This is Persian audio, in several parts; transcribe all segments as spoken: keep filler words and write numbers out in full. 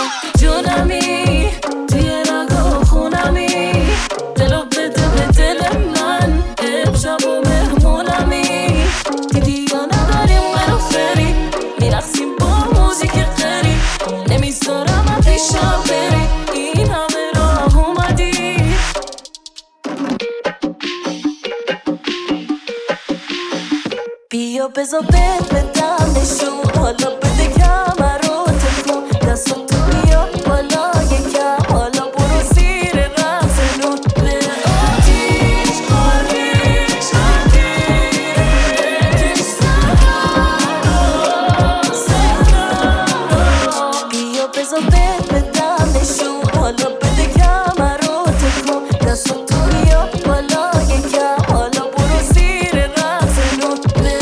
جونمی توی رگا خونمی دلو بده به دل من امشب و مهمونمی دیدی یا نداریم منو فری میرقصیم با موزیک غری نمیذارم پیشم بری این همه راه اومدی بیا بزا بهت بدم نشون حالا بده کمرو تکون دستو تو بیا بالا یکم حالا برو زیر رقص نون به آتیش آتیش آتیش بیا بزا بهت بدم نشون حالا بده کمرو تکون دستو تو بیا بالا یکم حالا برو زیر رقص نون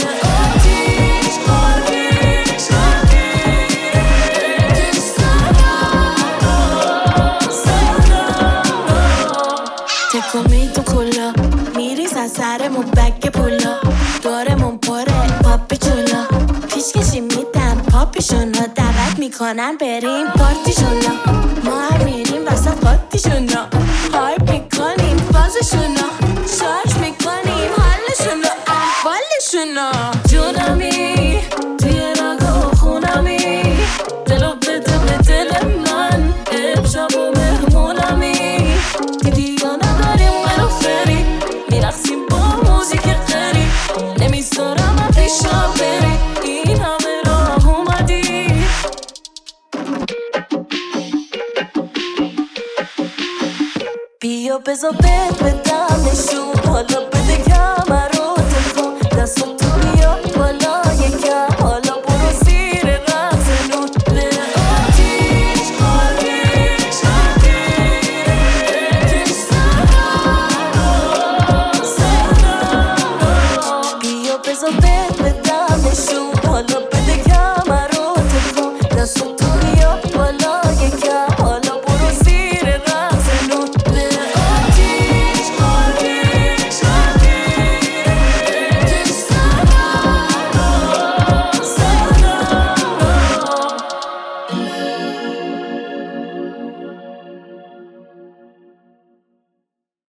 تکومی تو کلا میریزن سرمون بک پولا دارمون پره پاپی چولا پیشکشی میدن پاپیشونا دعوت میکنن بریم پارتیشونا ما هم میریم وسط قاطیشونا هایپ میکنیم بازشونا شارژ میکنیم حالشونا احوالشونا جونمی توی رگا خونمی دلو بده به دل من امشب و مهمونمی دیدی یا نداریم منو فری میرقصیم با موزیک غری نمیذارم پیشم بری این همه راه اومدی بیا بزا بهت بدم نشون حالا